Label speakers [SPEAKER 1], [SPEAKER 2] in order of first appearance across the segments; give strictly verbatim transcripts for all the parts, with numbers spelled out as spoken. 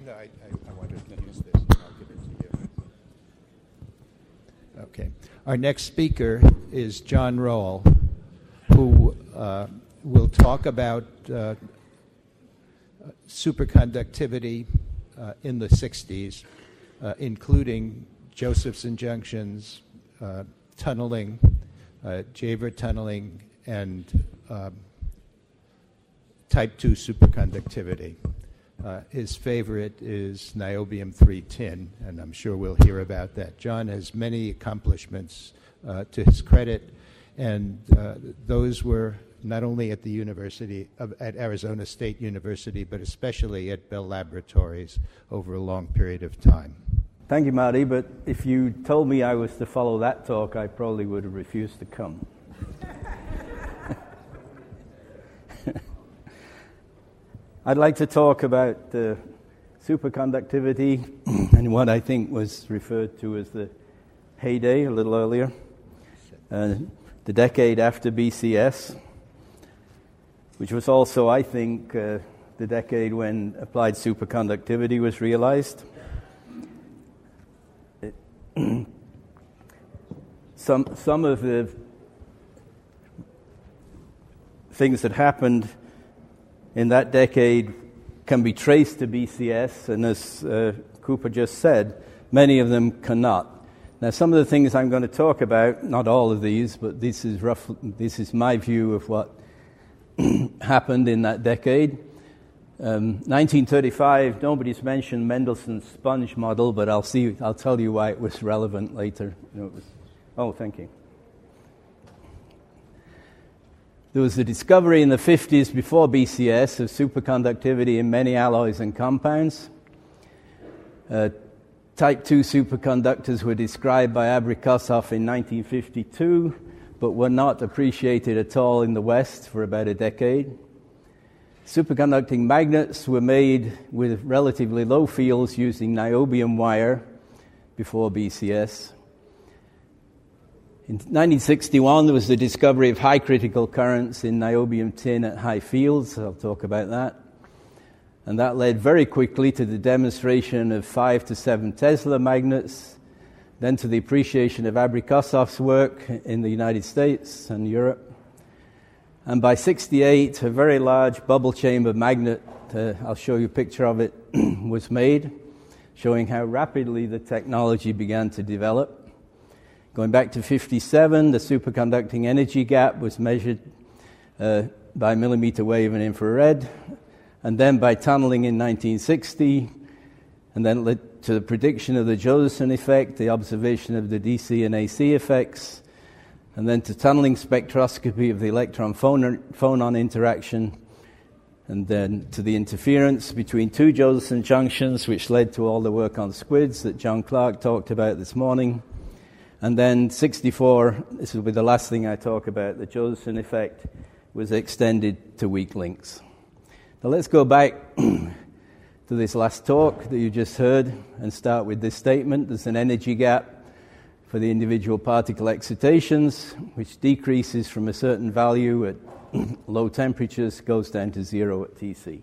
[SPEAKER 1] No, I, I, I wanted to use this. I'll give it to you. Okay. Our next speaker is John Rowell, who uh, will talk about uh, superconductivity uh, in the sixties, uh, including Josephson junctions, uh, tunneling, uh, Javer tunneling, and uh, type two superconductivity. Uh, his favorite is niobium three tin, and I'm sure we'll hear about that. John has many accomplishments uh, to his credit, and uh, those were not only at the University of, at Arizona State University, but especially at Bell Laboratories over a long period of time.
[SPEAKER 2] Thank you, Marty, but if you told me I was to follow that talk, I probably would have refused to come. I'd like to talk about uh, superconductivity and what I think was referred to as the heyday a little earlier, uh, the decade after B C S, which was also, I think, uh, the decade when applied superconductivity was realized. It, some some of the things that happened in that decade can be traced to B C S, and as uh, Cooper just said, many of them cannot. Now, some of the things I'm going to talk about, not all of these, but this is rough. This is my view of what happened in that decade. Um, nineteen thirty-five, nobody's mentioned Mendelssohn's sponge model, but I'll see. I'll tell you why it was relevant later. You know, it was, oh, thank you. There was the discovery in the fifties, before B C S, of superconductivity in many alloys and compounds. Uh, type two superconductors were described by Abrikosov in nineteen fifty-two, but were not appreciated at all in the West for about a decade. Superconducting magnets were made with relatively low fields using niobium wire before B C S. In nineteen sixty-one, there was the discovery of high critical currents in niobium tin at high fields. I'll talk about that. And that led very quickly to the demonstration of five to seven Tesla magnets, then to the appreciation of Abrikosov's work in the United States and Europe. And by sixty-eight, a very large bubble chamber magnet, uh, I'll show you a picture of it, was made, showing how rapidly the technology began to develop. Going back to fifty-seven, the superconducting energy gap was measured uh, by millimeter wave and infrared, and then by tunneling in nineteen sixty, and then led to the prediction of the Josephson effect, the observation of the D C and A C effects, and then to tunneling spectroscopy of the electron-phonon interaction, and then to the interference between two Josephson junctions, which led to all the work on squids that John Clark talked about this morning. And then sixty-four, this will be the last thing I talk about, the Josephson effect was extended to weak links. Now let's go back to this last talk that you just heard and start with this statement. There's an energy gap for the individual particle excitations, which decreases from a certain value at low temperatures, goes down to zero at T C.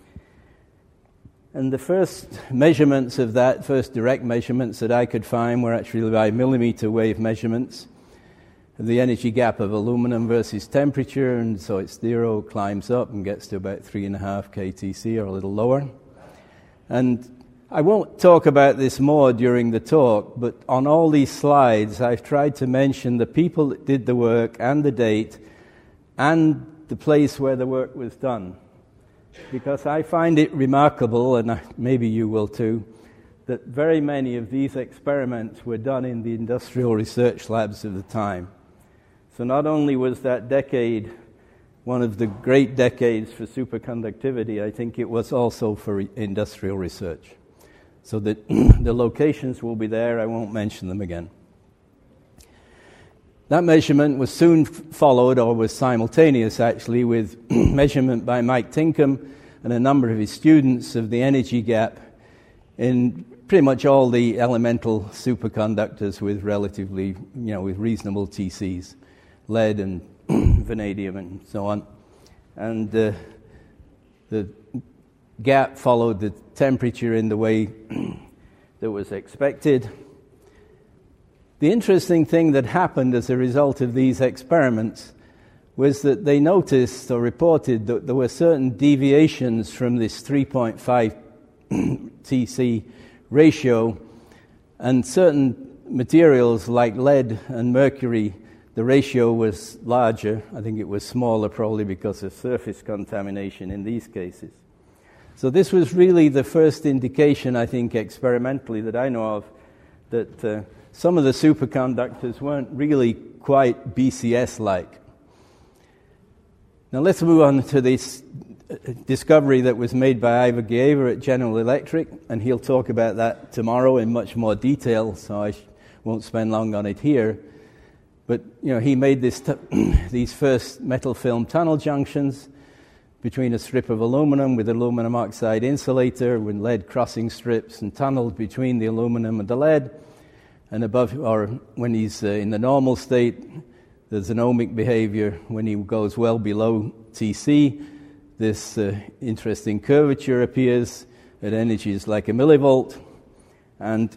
[SPEAKER 2] And the first measurements of that, first direct measurements that I could find were actually by millimeter wave measurements of the energy gap of aluminum versus temperature, and so it's zero, climbs up and gets to about three and a half K T C or a little lower. And I won't talk about this more during the talk, but on all these slides I've tried to mention the people that did the work and the date and the place where the work was done. Because I find it remarkable, and maybe you will too, that very many of these experiments were done in the industrial research labs of the time. So not only was that decade one of the great decades for superconductivity, I think it was also for industrial research. So that the locations will be there, I won't mention them again. That measurement was soon followed, or was simultaneous actually, with measurement by Mike Tinkham and a number of his students of the energy gap in pretty much all the elemental superconductors with relatively, you know, with reasonable T Cs, lead and vanadium and so on. And uh, the gap followed the temperature in the way that was expected. The interesting thing that happened as a result of these experiments was that they noticed or reported that there were certain deviations from this three point five T C ratio, and certain materials like lead and mercury, the ratio was larger. I think it was smaller probably because of surface contamination in these cases. So this was really the first indication, I think, experimentally that I know of, that uh, some of the superconductors weren't really quite B C S-like. Now let's move on to this discovery that was made by Ivor Giever at General Electric, and he'll talk about that tomorrow in much more detail, so I sh- won't spend long on it here. But you know, he made this t- these first metal film tunnel junctions between a strip of aluminum with aluminum oxide insulator with lead crossing strips, and tunneled between the aluminum and the lead. And above, or when he's uh, in the normal state, there's an ohmic behavior. When he goes well below T C, this uh, interesting curvature appears at energies like a millivolt, and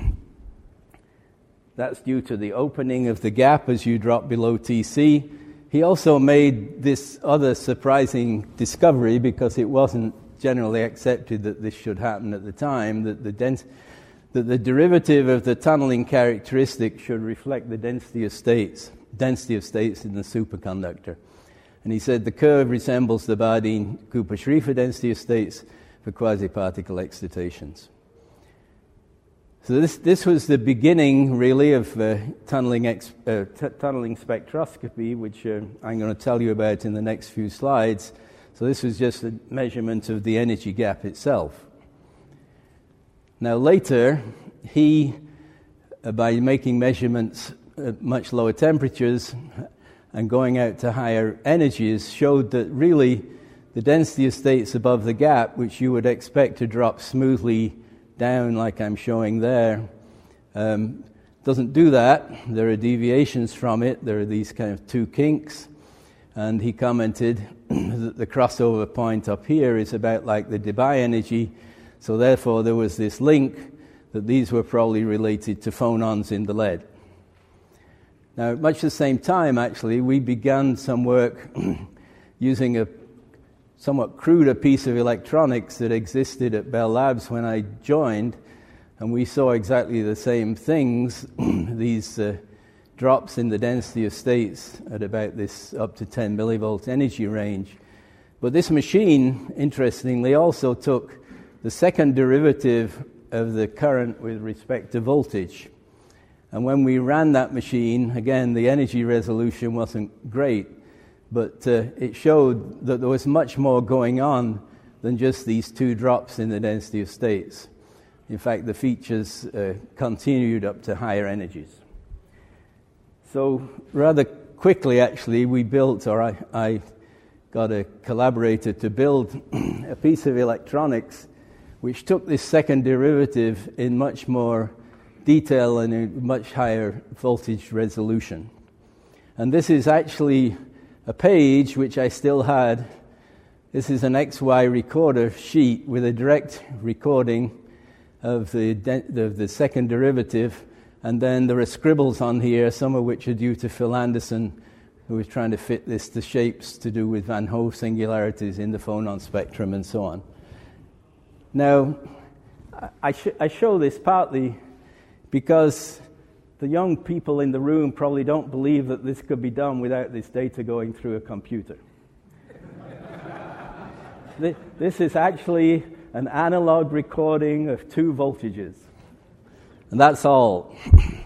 [SPEAKER 2] that's due to the opening of the gap as you drop below T C. He also made this other surprising discovery, because it wasn't generally accepted that this should happen at the time, that the dens- that the derivative of the tunneling characteristic should reflect the density of states, density of states in the superconductor. And he said the curve resembles the Bardeen-Cooper-Schrieffer density of states for quasi-particle excitations. So this this was the beginning, really, of uh, tunneling ex, uh, t- tunneling spectroscopy, which uh, I'm going to tell you about in the next few slides. So this was just a measurement of the energy gap itself. Now later, he, uh, by making measurements at much lower temperatures and going out to higher energies, showed that really the density of states above the gap, which you would expect to drop smoothly down like I'm showing there, um, doesn't do that. There are deviations from it. There are these kind of two kinks. And he commented that the crossover point up here is about like the Debye energy. So therefore there was this link that these were probably related to phonons in the lead. Now at much the same time, actually, we began some work using a somewhat cruder piece of electronics that existed at Bell Labs when I joined, and we saw exactly the same things, these uh, drops in the density of states at about this up to ten millivolt energy range. But this machine, interestingly, also took the second derivative of the current with respect to voltage. And when we ran that machine, again, the energy resolution wasn't great, but uh, it showed that there was much more going on than just these two drops in the density of states. In fact, the features uh, continued up to higher energies. So rather quickly, actually, we built, or I, I got a collaborator to build a piece of electronics which took this second derivative in much more detail and a much higher voltage resolution. And this is actually a page which I still had. This is an X Y recorder sheet with a direct recording of the de- of the second derivative, and then there are scribbles on here, some of which are due to Phil Anderson, who was trying to fit this to shapes to do with Van Hove singularities in the phonon spectrum and so on. Now, I, sh- I show this partly because the young people in the room probably don't believe that this could be done without this data going through a computer. This is actually an analog recording of two voltages. And that's all.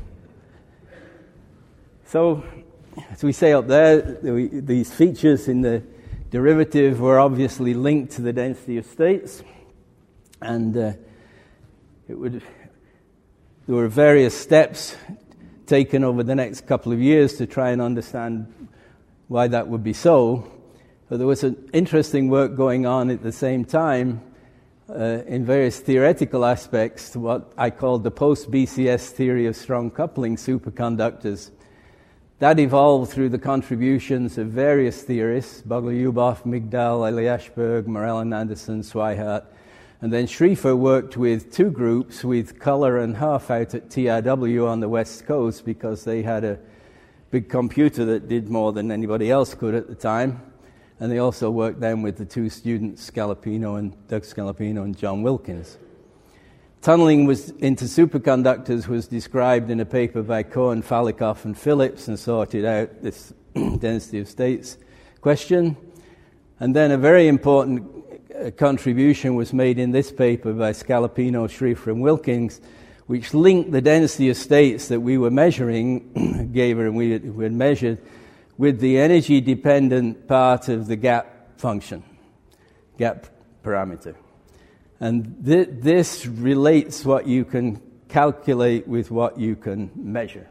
[SPEAKER 2] So, as we say up there, these features in the derivative were obviously linked to the density of states. And uh, it would, there were various steps taken over the next couple of years to try and understand why that would be so. But there was an interesting work going on at the same time uh, in various theoretical aspects to what I called the post-B C S theory of strong coupling superconductors. That evolved through the contributions of various theorists, Bogoliubov, Migdal, Eliashberg, Morell and Anderson, Swihart. And then Schrieffer worked with two groups, with Culler and Huff out at T R W on the West Coast, because they had a big computer that did more than anybody else could at the time. And they also worked then with the two students, Scalapino and Doug Scalapino and John Wilkins. Tunneling was into superconductors was described in a paper by Cohen, Falikoff, and Phillips, and sorted out this density of states question. And then a very important uh, contribution was made in this paper by Scalapino, Schrieffer, and Wilkins, which linked the density of states that we were measuring, Gaber and we had, we had measured, with the energy-dependent part of the gap function, gap parameter. And th- this relates what you can calculate with what you can measure.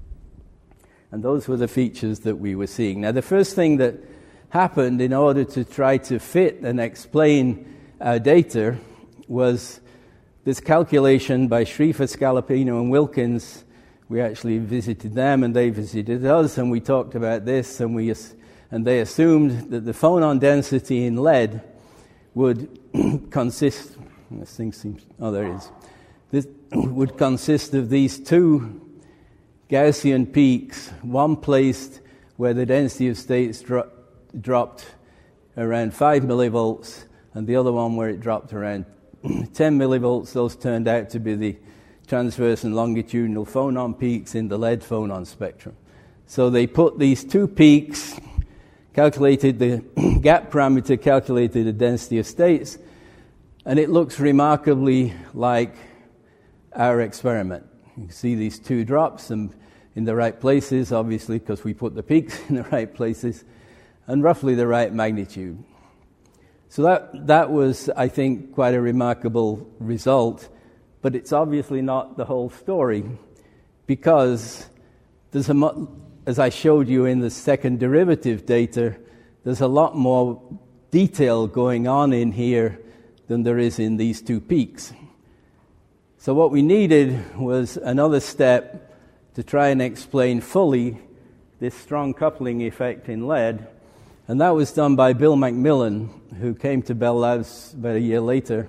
[SPEAKER 2] And those were the features that we were seeing. Now, the first thing that happened in order to try to fit and explain our data was this calculation by Schrieffer, Scalapino, and Wilkins. We actually visited them, and they visited us, and we talked about this, and we and they assumed that the phonon density in lead would consist, this thing seems, oh, there it is, this would consist of these two Gaussian peaks, one placed where the density of states dro- dropped around five millivolts, and the other one where it dropped around ten millivolts. Those turned out to be the transverse and longitudinal phonon peaks in the lead phonon spectrum. So they put these two peaks, calculated the gap parameter, calculated the density of states, and it looks remarkably like our experiment. You can see these two drops and in the right places, obviously, because we put the peaks in the right places, and roughly the right magnitude. So that that was, I think, quite a remarkable result, but it's obviously not the whole story, because there's a mo- as I showed you in the second derivative data, there's a lot more detail going on in here than there is in these two peaks. So what we needed was another step to try and explain fully this strong coupling effect in lead, and that was done by Bill McMillan, who came to Bell Labs about a year later.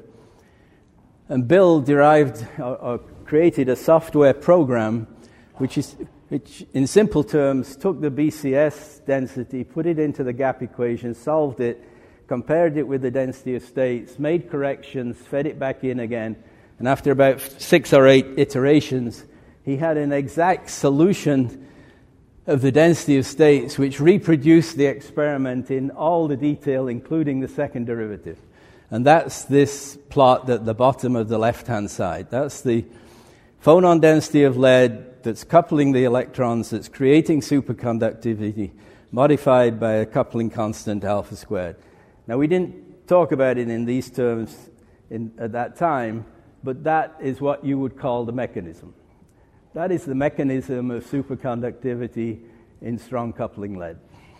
[SPEAKER 2] And Bill derived or, or created a software program which is which in simple terms took the B C S density, put it into the gap equation, solved it, compared it with the density of states, made corrections, fed it back in again, and after about six or eight iterations, he had an exact solution of the density of states which reproduced the experiment in all the detail, including the second derivative. And that's this plot at the bottom of the left-hand side. That's the phonon density of lead that's coupling the electrons, that's creating superconductivity, modified by a coupling constant alpha squared. Now, we didn't talk about it in these terms in, at that time, but that is what you would call the mechanism. That is the mechanism of superconductivity in strong coupling lead.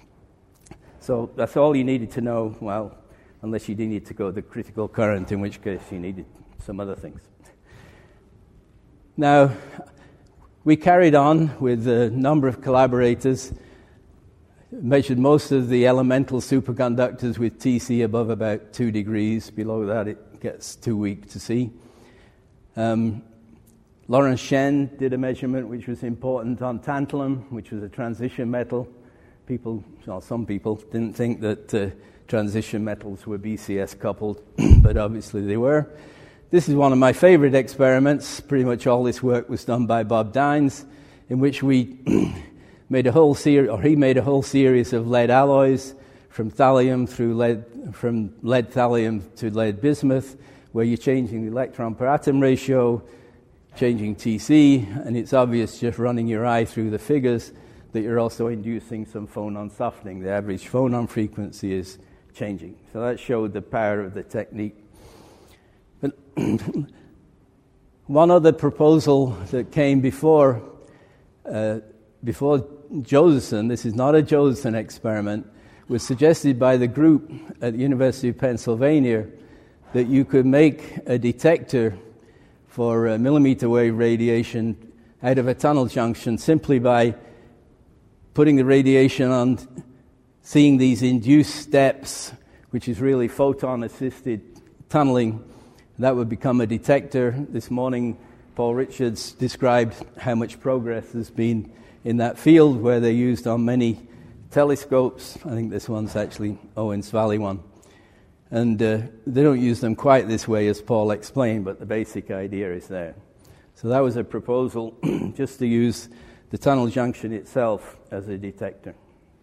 [SPEAKER 2] So that's all you needed to know, well, unless you needed to go the critical current, in which case you needed some other things. Now, we carried on with a number of collaborators, measured most of the elemental superconductors with T C above about two degrees. Below that, it gets too weak to see. Um, Lawrence Shen did a measurement which was important on tantalum, which was a transition metal. People, well, some people didn't think that uh, transition metals were B C S coupled, but obviously they were. This is one of my favorite experiments. Pretty much all this work was done by Bob Dines, in which we made a whole series, or he made a whole series of lead alloys from thallium through lead, from lead thallium to lead bismuth, where you're changing the electron per atom ratio, changing T C, and it's obvious just running your eye through the figures that you're also inducing some phonon softening. The average phonon frequency is changing. So that showed the power of the technique. But one other proposal that came before uh, before Josephson, this is not a Josephson experiment, was suggested by the group at the University of Pennsylvania that you could make a detector for uh, millimeter wave radiation out of a tunnel junction simply by putting the radiation on, seeing these induced steps, which is really photon-assisted tunneling, that would become a detector. This morning, Paul Richards described how much progress has been in that field, where they're used on many telescopes. I think this one's actually Owens Valley one. And uh, they don't use them quite this way, as Paul explained, but the basic idea is there. So that was a proposal just to use the tunnel junction itself as a detector.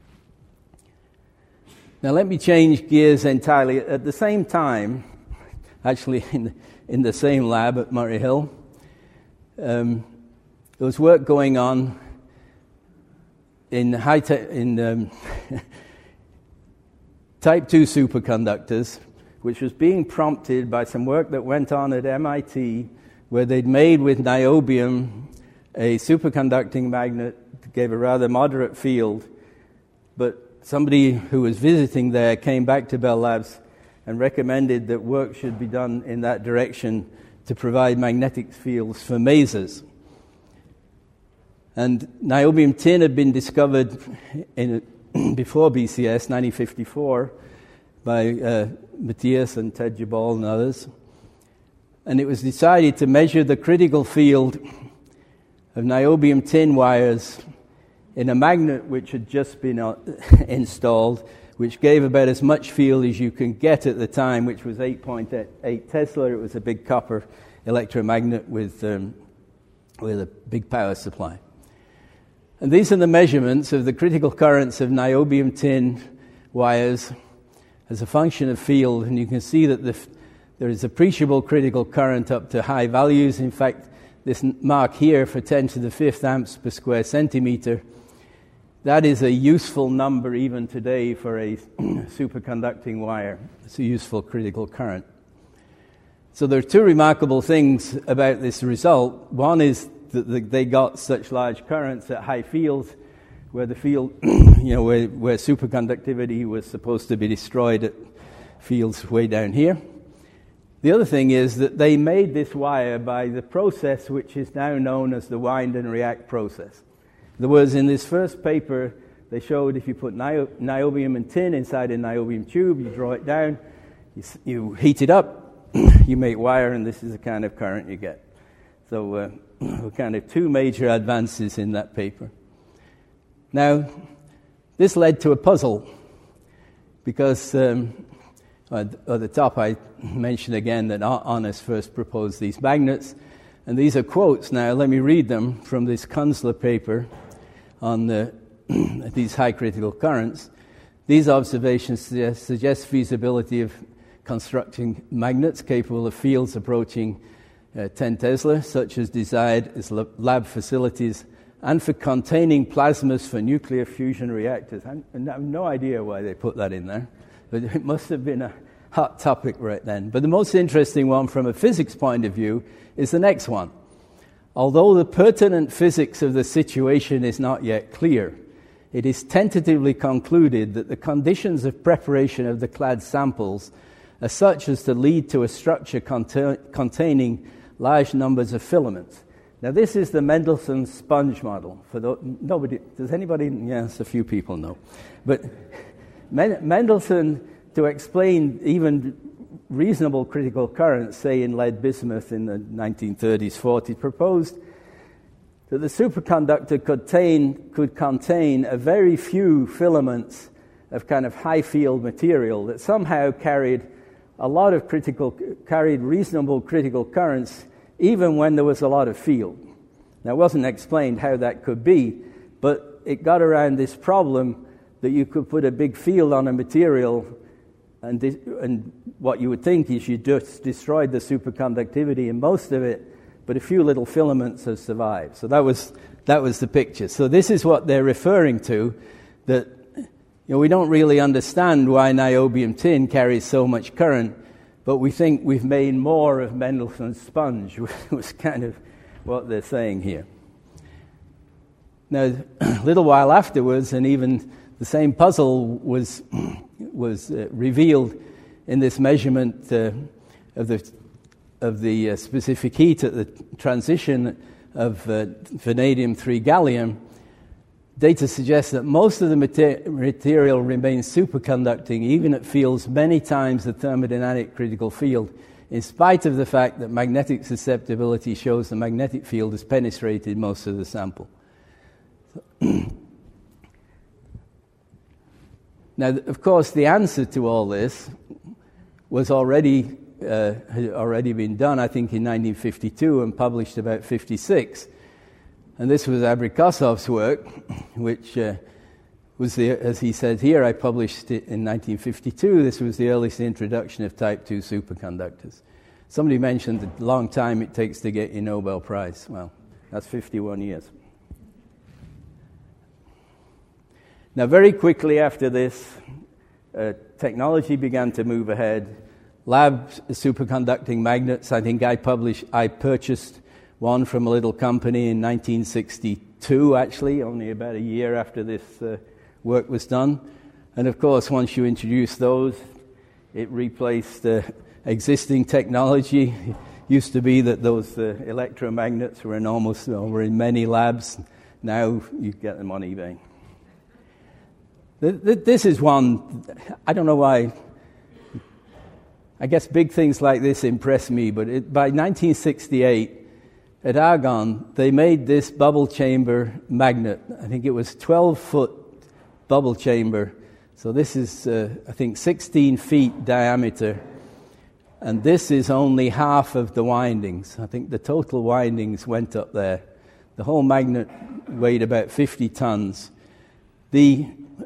[SPEAKER 2] Now let me change gears entirely. At the same time, actually in the, in the same lab at Murray Hill, um, there was work going on in high te- in um, type two superconductors, which was being prompted by some work that went on at M I T, where they'd made with niobium a superconducting magnet that gave a rather moderate field, but somebody who was visiting there came back to Bell Labs and recommended that work should be done in that direction to provide magnetic fields for masers. And niobium tin had been discovered in before B C S, nineteen fifty-four, by uh, Matthias and Ted Jabal and others. And it was decided to measure the critical field of niobium tin wires in a magnet which had just been uh, installed, which gave about as much field as you can get at the time, which was eight point eight Tesla. It was a big copper electromagnet with, um, with a big power supply. And these are the measurements of the critical currents of niobium tin wires as a function of field, and you can see that the, there is appreciable critical current up to high values. In fact, this mark here for ten to the fifth amps per square centimeter, that is a useful number even today for a superconducting wire. It's a useful critical current. So there are two remarkable things about this result. One is that they got such large currents at high fields, where the field, you know, where, where superconductivity was supposed to be destroyed at fields way down here. The other thing is that they made this wire by the process which is now known as the wind and react process. In other words, in this first paper, they showed if you put nio- niobium and tin inside a niobium tube, you draw it down, you, you heat it up, you make wire, and this is the kind of current you get. So uh, kind of two major advances in that paper. Now, this led to a puzzle, because um, at the top I mentioned again that Onnes first proposed these magnets, and these are quotes. Now, let me read them from this Kunzler paper on the, these high critical currents. These observations suggest, suggest feasibility of constructing magnets capable of fields approaching Uh, ten Tesla, such as desired as lab facilities, and for containing plasmas for nuclear fusion reactors. I have no idea why they put that in there, but it must have been a hot topic right then. But the most interesting one from a physics point of view is the next one. Although the pertinent physics of the situation is not yet clear, it is tentatively concluded that the conditions of preparation of the clad samples are such as to lead to a structure cont- containing large numbers of filaments. Now, this is the Mendelssohn sponge model. For the, nobody, does anybody? Yes, a few people know. But Mendelssohn, to explain even reasonable critical currents, say in lead bismuth in the nineteen thirties, forties, proposed that the superconductor could contain, could contain a very few filaments of kind of high field material that somehow carried a lot of critical, carried reasonable critical currents even when there was a lot of field. Now, it wasn't explained how that could be, but it got around this problem that you could put a big field on a material, and, this, and what you would think is you just destroyed the superconductivity in most of it, but a few little filaments have survived. So that was that was the picture. So this is what they're referring to, that you know, we don't really understand why niobium tin carries so much current, but we think we've made more of Mendelssohn's sponge, which was kind of what they're saying here. Now, a little while afterwards, and even the same puzzle was was uh, revealed in this measurement uh, of the of the uh, specific heat at the transition of uh, vanadium three gallium data suggests that most of the mater- material remains superconducting even at fields many times the thermodynamic critical field, in spite of the fact that magnetic susceptibility shows the magnetic field has penetrated most of the sample. Now, of course, the answer to all this was already uh, had already been done, I think, in nineteen fifty-two and published about fifty-six. And this was Abrikosov's work, which uh, was, the, as he said here, I published it in nineteen fifty-two. This was the earliest introduction of type two superconductors. Somebody mentioned the long time it takes to get your Nobel Prize. Well, that's fifty-one years. Now, very quickly after this, uh, technology began to move ahead. Lab superconducting magnets, I think I published, I purchased one from a little company in nineteen sixty-two, actually, only about a year after this uh, work was done. And of course, once you introduce those, it replaced uh, existing technology. It used to be that those uh, electromagnets were in almost, you know, were in many labs. Now you get them on eBay. This is one, I don't know why, I guess big things like this impress me, but it, by nineteen sixty-eight, at Argonne, they made this bubble chamber magnet. I think it was twelve-foot bubble chamber. So this is, uh, I think, sixteen feet diameter. And this is only half of the windings. I think the total windings went up there. The whole magnet weighed about fifty tons. The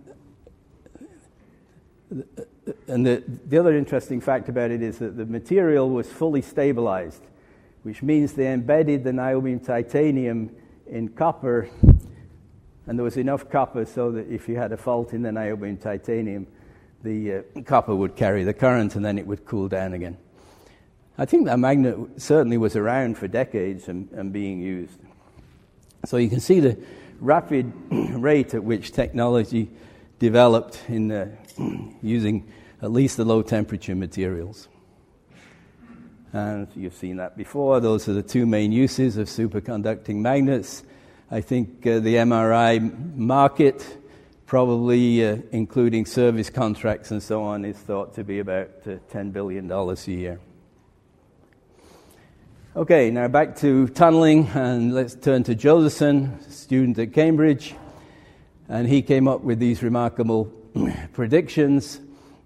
[SPEAKER 2] And the, the other interesting fact about it is that the material was fully stabilized, which means they embedded the niobium titanium in copper, and there was enough copper so that if you had a fault in the niobium titanium, the uh, copper would carry the current and then it would cool down again. I think that magnet certainly was around for decades and, and being used. So you can see the rapid rate at which technology developed in uh, using at least the low-temperature materials. And you've seen that before. Those are the two main uses of superconducting magnets. I think uh, the M R I market, probably uh, including service contracts and so on, is thought to be about uh, ten billion dollars a year. Okay, now back to tunneling, and let's turn to Josephson, student at Cambridge. And he came up with these remarkable predictions.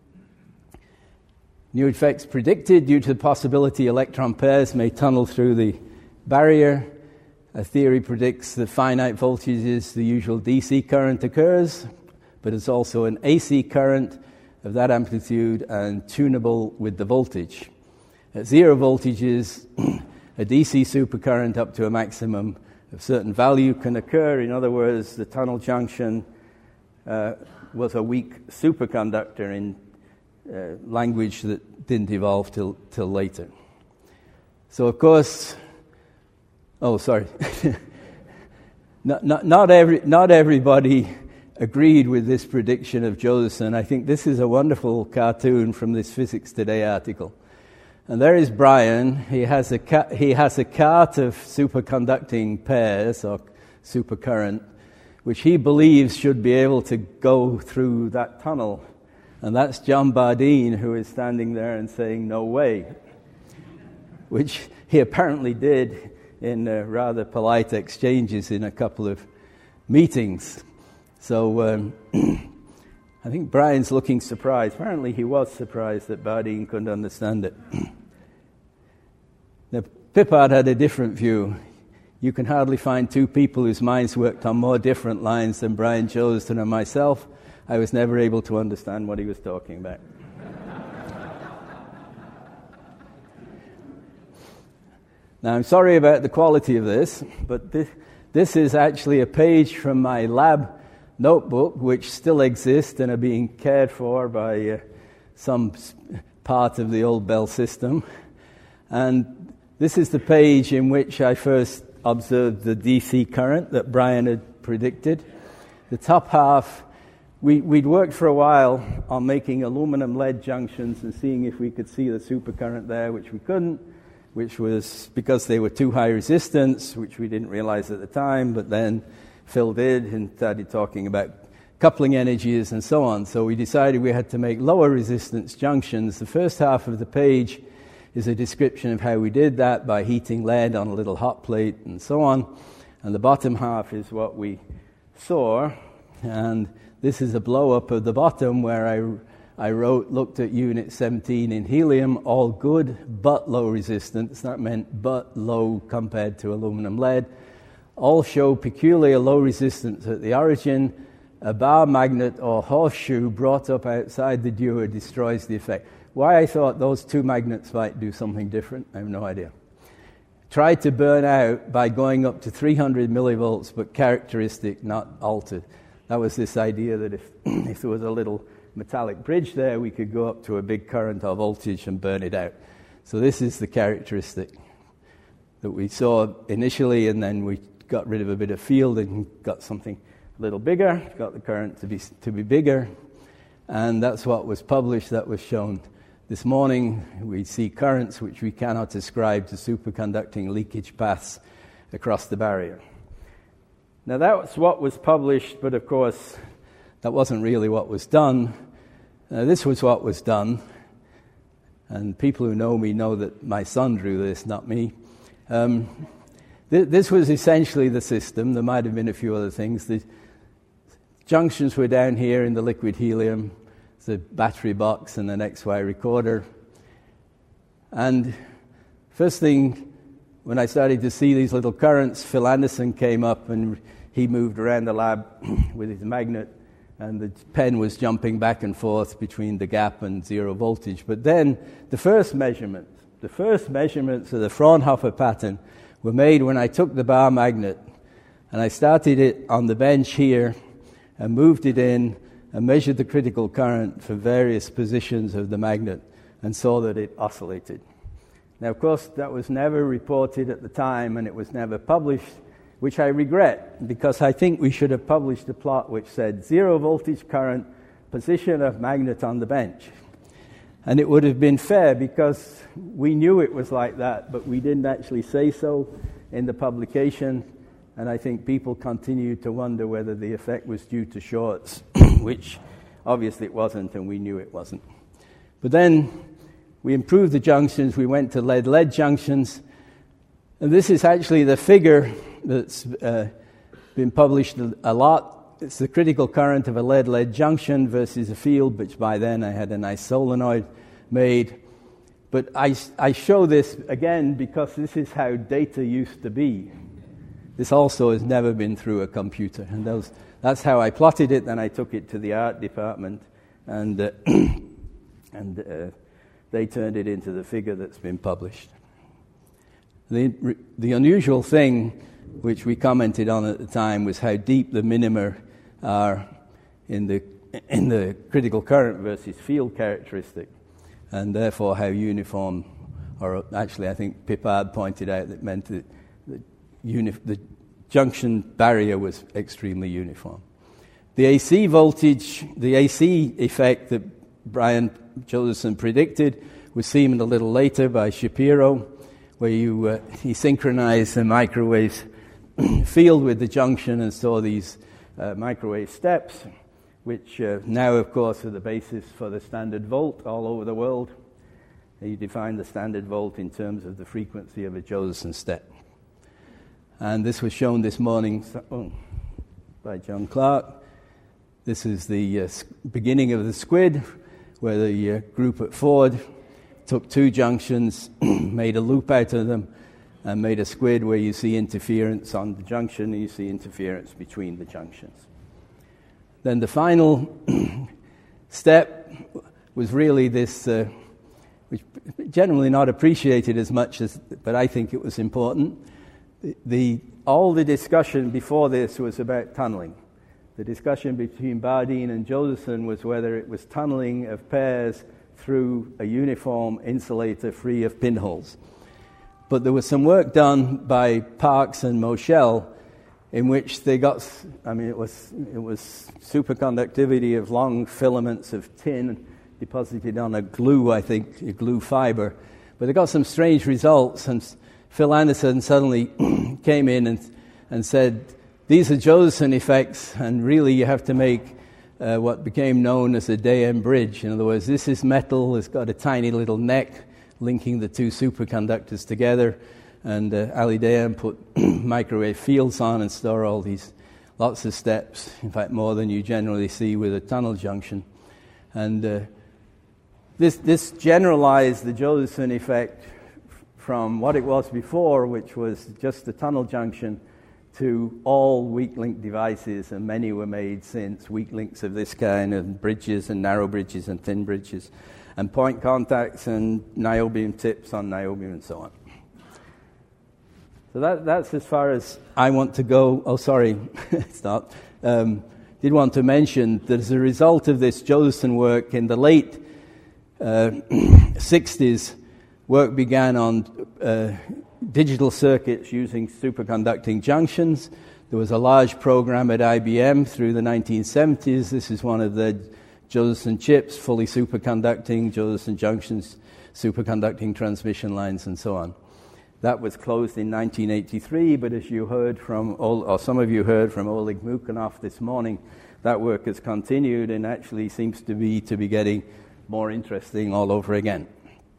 [SPEAKER 2] New effects predicted due to the possibility electron pairs may tunnel through the barrier. A theory predicts that finite voltages, the usual D C current occurs, but it's also an A C current of that amplitude and tunable with the voltage. At zero voltages, a D C supercurrent up to a maximum of certain value can occur. In other words, the tunnel junction uh, was a weak superconductor in uh, language that didn't evolve till till later. So, of course, oh, sorry, not, not not every not everybody agreed with this prediction of Josephson. I think this is a wonderful cartoon from this Physics Today article. And there is Brian. He has a ca- he has a cart of superconducting pairs or supercurrent, which he believes should be able to go through that tunnel. And that's John Bardeen, who is standing there and saying, "No way," which he apparently did in uh, rather polite exchanges in a couple of meetings. So um, I think Brian's looking surprised. Apparently he was surprised that Bardeen couldn't understand it. Now, Pippard had a different view. You can hardly find two people whose minds worked on more different lines than Brian Josephson and myself. I was never able to understand what he was talking about. Now, I'm sorry about the quality of this, but this, this is actually a page from my lab notebook, which still exists and are being cared for by uh, some part of the old Bell system. And this is the page in which I first observed the D C current that Brian had predicted. The top half, we, we'd worked for a while on making aluminum lead junctions and seeing if we could see the supercurrent there, which we couldn't, which was because they were too high resistance, which we didn't realize at the time, but then Phil did and started talking about coupling energies and so on. So we decided we had to make lower resistance junctions. The first half of the page is a description of how we did that by heating lead on a little hot plate and so on. And the bottom half is what we saw. And this is a blow-up of the bottom where I, I wrote, looked at unit seventeen in helium, all good, but low resistance. That meant but low compared to aluminum lead. All show peculiar low resistance at the origin. A bar magnet or horseshoe brought up outside the dewar destroys the effect. Why I thought those two magnets might do something different, I have no idea. Tried to burn out by going up to three hundred millivolts, but characteristic, not altered. That was this idea that if, if there was a little metallic bridge there, we could go up to a big current or voltage and burn it out. So this is the characteristic that we saw initially, and then we got rid of a bit of field and got something a little bigger, got the current to be to be bigger, and that's what was published, that was shown this morning. We see currents which we cannot ascribe to superconducting leakage paths across the barrier. Now that's what was published, but of course that wasn't really what was done. Uh, this was what was done, and people who know me know that my son drew this, not me. Um, th- this was essentially the system. There might have been a few other things. The junctions were down here in the liquid helium, the battery box and an X Y recorder. And first thing, when I started to see these little currents, Phil Anderson came up and he moved around the lab with his magnet, and the pen was jumping back and forth between the gap and zero voltage. But then the first measurements, the first measurements of the Fraunhofer pattern were made when I took the bar magnet and I started it on the bench here and moved it in and measured the critical current for various positions of the magnet and saw that it oscillated. Now, of course, that was never reported at the time and it was never published, which I regret, because I think we should have published a plot which said zero voltage current, position of magnet on the bench. And it would have been fair because we knew it was like that, but we didn't actually say so in the publication. And I think people continued to wonder whether the effect was due to shorts, which obviously it wasn't, and we knew it wasn't. But then we improved the junctions. We went to lead-lead junctions. And this is actually the figure that's uh, been published a lot. It's the critical current of a lead-lead junction versus a field, which by then I had a nice solenoid made. But I, I show this again because this is how data used to be. This also has never been through a computer. And those, that's how I plotted it. Then I took it to the art department, and, uh, and uh, they turned it into the figure that's been published. The, the unusual thing, which we commented on at the time, was how deep the minima are in the, in the critical current versus field characteristic, and therefore how uniform, or actually I think Pippard pointed out that meant that the, uni, the junction barrier was extremely uniform. The A C voltage, the A C effect that Brian Josephson predicted was seen a little later by Shapiro, where you uh, he synchronized the microwave field with the junction and saw these uh, microwave steps, which uh, now, of course, are the basis for the standard volt all over the world. He defined the standard volt in terms of the frequency of a Josephson step. And this was shown this morning oh, by John Clark. This is the uh, beginning of the squid, where the uh, group at Ford took two junctions, made a loop out of them, and made a squid where you see interference on the junction and you see interference between the junctions. Then the final step was really this, uh, which generally not appreciated as much as, but I think it was important. The, the all the discussion before this was about tunneling. The discussion between Bardeen and Josephson was whether it was tunneling of pairs through a uniform insulator free of pinholes. But there was some work done by Parks and Moschel in which they got, I mean, it was it was superconductivity of long filaments of tin deposited on a glue, I think, a glue fiber. But they got some strange results, and Phil Anderson suddenly came in and, and said, these are Josephson effects, and really you have to make uh, what became known as a Day-M bridge. In other words, this is metal, it's got a tiny little neck linking the two superconductors together, and uh, Ali Day-M put microwave fields on and store all these lots of steps, in fact more than you generally see with a tunnel junction. And uh, this, this generalized the Josephson effect from what it was before, which was just a tunnel junction, to all weak link devices, and many were made since, weak links of this kind, and bridges and narrow bridges and thin bridges, and point contacts and niobium tips on niobium and so on. So that, that's as far as I want to go. Oh, sorry, it's not. Um, did want to mention that as a result of this Josephson work in the late uh, sixties, work began on uh, digital circuits using superconducting junctions. There was a large program at I B M through the nineteen seventies. This is one of the Josephson chips, fully superconducting, Josephson junctions, superconducting transmission lines, and so on. That was closed in nineteen eighty-three, but as you heard from, or some of you heard from Oleg Mukhanov this morning, that work has continued and actually seems to be to be getting more interesting all over again.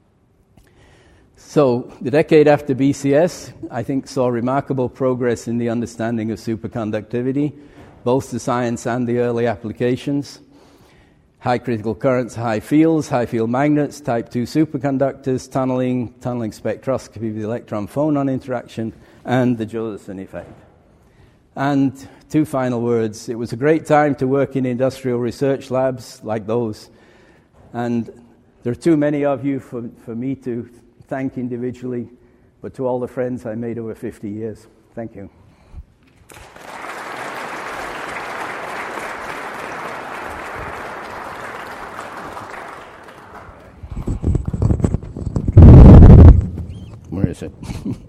[SPEAKER 2] So the decade after B C S, I think, saw remarkable progress in the understanding of superconductivity, both the science and the early applications. High critical currents, high fields, high field magnets, type two superconductors, tunneling, tunneling spectroscopy with electron phonon interaction, and the Josephson effect. And two final words. It was a great time to work in industrial research labs like those. And there are too many of you for, for me to thank individually, but to all the friends I made over fifty years, thank you. Where is it?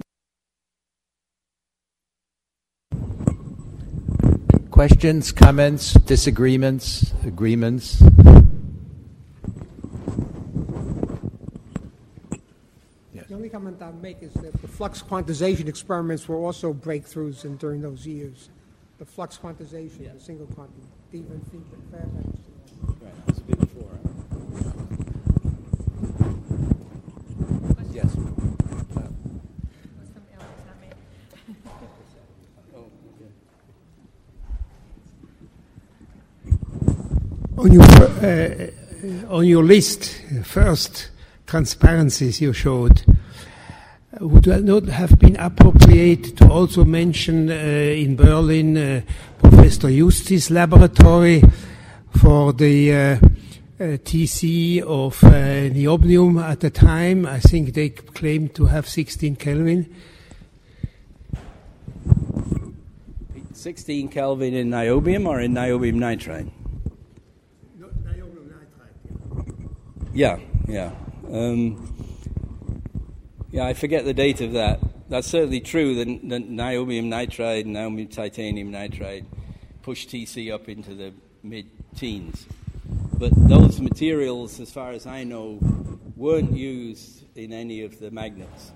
[SPEAKER 1] Questions, comments, disagreements, agreements?
[SPEAKER 3] The only comment I'll make is that the flux quantization experiments were also breakthroughs in, during those years. The flux quantization, yeah. The single quantum, Stephen Fairbanks.
[SPEAKER 2] Right, that's a bit before. Huh? Yes.
[SPEAKER 3] On your uh, on your list, first transparencies you showed, would it not have been appropriate to also mention uh, in Berlin uh, Professor Justi's laboratory for the uh, uh, T C of uh, niobium at the time? I think they claimed to have sixteen Kelvin.
[SPEAKER 2] sixteen Kelvin in niobium or in niobium nitride?
[SPEAKER 3] No, niobium nitride.
[SPEAKER 2] Yeah, yeah. Um, yeah, I forget the date of that. That's certainly true that, that niobium nitride and niobium titanium nitride push T C up into the mid-teens. But those materials, as far as I know, weren't used in any of the magnets.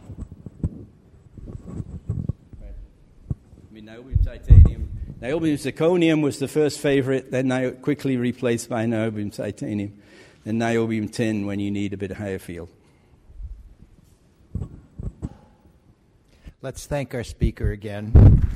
[SPEAKER 2] Right. I mean, niobium titanium, niobium zirconium was the first favorite, then nio- quickly replaced by niobium titanium, and niobium tin when you need a bit higher field.
[SPEAKER 1] Let's thank our speaker again.